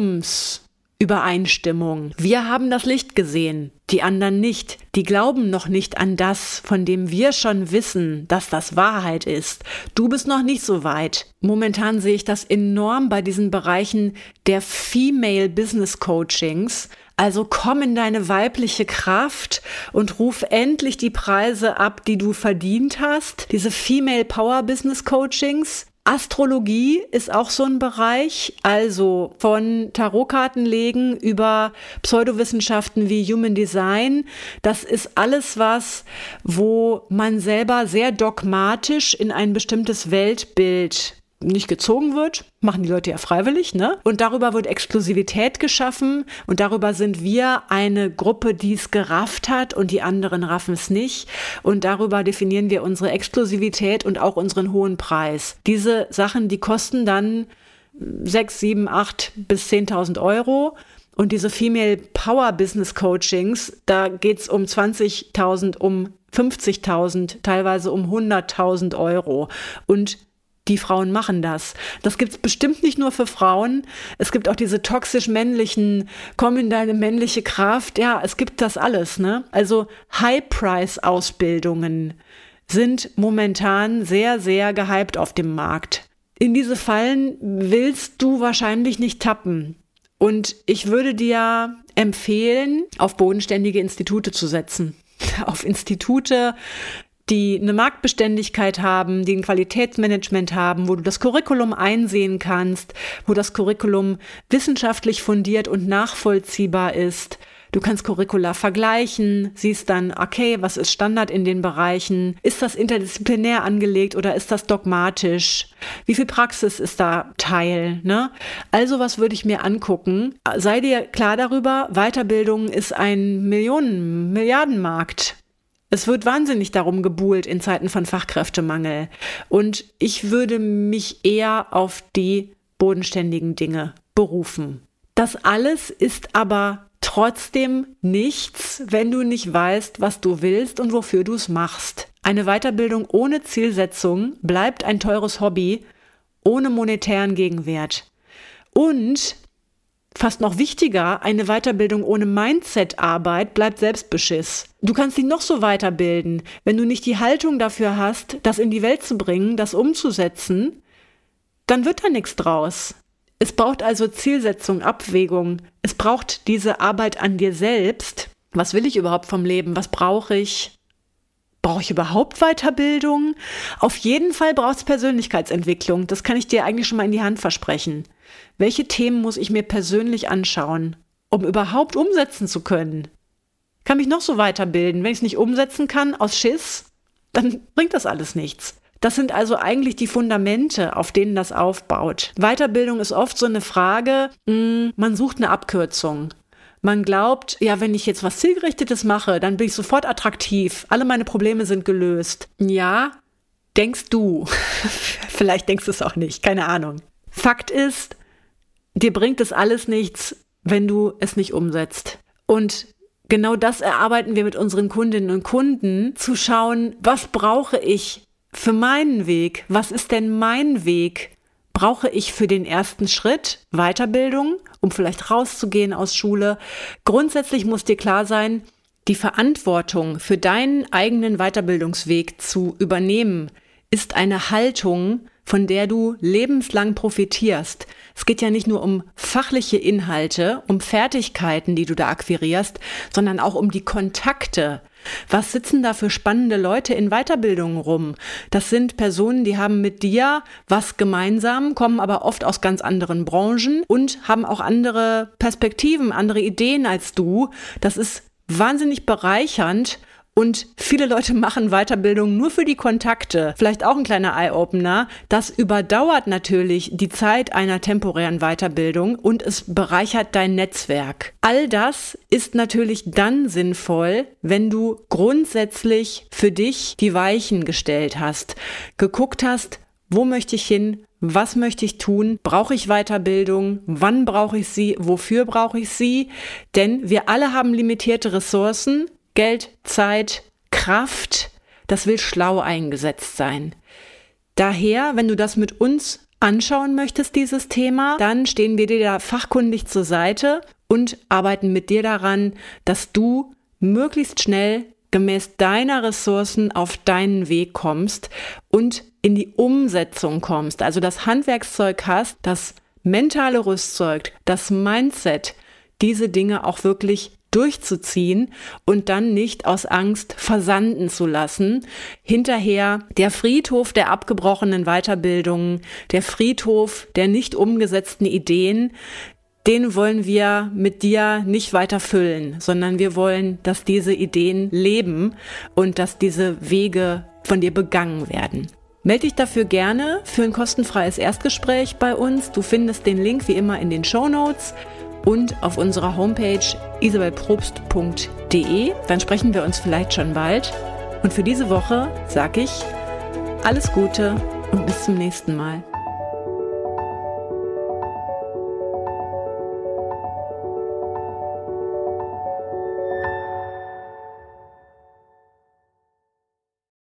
Glaubensübereinstimmung. Wir haben das Licht gesehen, die anderen nicht. Die glauben noch nicht an das, von dem wir schon wissen, dass das Wahrheit ist. Du bist noch nicht so weit. Momentan sehe ich das enorm bei diesen Bereichen der Female Business Coachings. Also komm in deine weibliche Kraft und ruf endlich die Preise ab, die du verdient hast. Diese Female Power Business Coachings, Astrologie ist auch so ein Bereich, also von Tarotkartenlegen über Pseudowissenschaften wie Human Design. Das ist alles was, wo man selber sehr dogmatisch in ein bestimmtes Weltbild nicht gezogen wird, machen die Leute ja freiwillig, ne? Und darüber wird Exklusivität geschaffen und darüber sind wir eine Gruppe, die es gerafft hat und die anderen raffen es nicht und darüber definieren wir unsere Exklusivität und auch unseren hohen Preis. Diese Sachen, die kosten dann 6, 7, 8 bis 10.000 Euro und diese Female Power Business Coachings, da geht's um 20.000, um 50.000, teilweise um 100.000 Euro und die Frauen machen das. Das gibt's bestimmt nicht nur für Frauen. Es gibt auch diese toxisch männlichen, komm in deine männliche Kraft. Ja, es gibt das alles, ne? Also High-Price-Ausbildungen sind momentan sehr, sehr gehypt auf dem Markt. In diese Fallen willst du wahrscheinlich nicht tappen. Und ich würde dir empfehlen, auf bodenständige Institute zu setzen. Auf Institute, die eine Marktbeständigkeit haben, die ein Qualitätsmanagement haben, wo du das Curriculum einsehen kannst, wo das Curriculum wissenschaftlich fundiert und nachvollziehbar ist. Du kannst Curricula vergleichen, siehst dann, okay, was ist Standard in den Bereichen? Ist das interdisziplinär angelegt oder ist das dogmatisch? Wie viel Praxis ist da Teil? Ne? Also was würde ich mir angucken? Sei dir klar darüber, Weiterbildung ist ein Milliardenmarkt. Es wird wahnsinnig darum gebuhlt in Zeiten von Fachkräftemangel. Und ich würde mich eher auf die bodenständigen Dinge berufen. Das alles ist aber trotzdem nichts, wenn du nicht weißt, was du willst und wofür du es machst. Eine Weiterbildung ohne Zielsetzung bleibt ein teures Hobby ohne monetären Gegenwert. Und fast noch wichtiger, eine Weiterbildung ohne Mindset-Arbeit bleibt Selbstbeschiss. Du kannst dich noch so weiterbilden. Wenn du nicht die Haltung dafür hast, das in die Welt zu bringen, das umzusetzen, dann wird da nichts draus. Es braucht also Zielsetzung, Abwägung. Es braucht diese Arbeit an dir selbst. Was will ich überhaupt vom Leben? Was brauche ich? Brauche ich überhaupt Weiterbildung? Auf jeden Fall braucht es Persönlichkeitsentwicklung. Das kann ich dir eigentlich schon mal in die Hand versprechen. Welche Themen muss ich mir persönlich anschauen, um überhaupt umsetzen zu können? Ich kann mich noch so weiterbilden. Wenn ich es nicht umsetzen kann, aus Schiss, dann bringt das alles nichts. Das sind also eigentlich die Fundamente, auf denen das aufbaut. Weiterbildung ist oft so eine Frage, man sucht eine Abkürzung. Man glaubt, ja, wenn ich jetzt was Zielgerichtetes mache, dann bin ich sofort attraktiv. Alle meine Probleme sind gelöst. Ja, denkst du. Vielleicht denkst du es auch nicht, keine Ahnung. Fakt ist, dir bringt es alles nichts, wenn du es nicht umsetzt. Und genau das erarbeiten wir mit unseren Kundinnen und Kunden, zu schauen, was brauche ich für meinen Weg? Was ist denn mein Weg? Brauche ich für den ersten Schritt Weiterbildung, um vielleicht rauszugehen aus Schule? Grundsätzlich muss dir klar sein, die Verantwortung für deinen eigenen Weiterbildungsweg zu übernehmen, ist eine Haltung, von der du lebenslang profitierst. Es geht ja nicht nur um fachliche Inhalte, um Fertigkeiten, die du da akquirierst, sondern auch um die Kontakte. Was sitzen da für spannende Leute in Weiterbildungen rum? Das sind Personen, die haben mit dir was gemeinsam, kommen aber oft aus ganz anderen Branchen und haben auch andere Perspektiven, andere Ideen als du. Das ist wahnsinnig bereichernd. Und viele Leute machen Weiterbildung nur für die Kontakte. Vielleicht auch ein kleiner Eye-Opener. Das überdauert natürlich die Zeit einer temporären Weiterbildung und es bereichert dein Netzwerk. All das ist natürlich dann sinnvoll, wenn du grundsätzlich für dich die Weichen gestellt hast. Geguckt hast, wo möchte ich hin? Was möchte ich tun? Brauche ich Weiterbildung? Wann brauche ich sie? Wofür brauche ich sie? Denn wir alle haben limitierte Ressourcen. Geld, Zeit, Kraft, das will schlau eingesetzt sein. Daher, wenn du das mit uns anschauen möchtest, dieses Thema, dann stehen wir dir da fachkundig zur Seite und arbeiten mit dir daran, dass du möglichst schnell gemäß deiner Ressourcen auf deinen Weg kommst und in die Umsetzung kommst. Also das Handwerkszeug hast, das mentale Rüstzeug, das Mindset, diese Dinge auch wirklich durchzuziehen und dann nicht aus Angst versanden zu lassen. Hinterher der Friedhof der abgebrochenen Weiterbildungen, der Friedhof der nicht umgesetzten Ideen, den wollen wir mit dir nicht weiter füllen, sondern wir wollen, dass diese Ideen leben und dass diese Wege von dir begangen werden. Melde dich dafür gerne für ein kostenfreies Erstgespräch bei uns. Du findest den Link wie immer in den Shownotes und auf unserer Homepage isabelprobst.de. Dann sprechen wir uns vielleicht schon bald. Und für diese Woche sage ich alles Gute und bis zum nächsten Mal.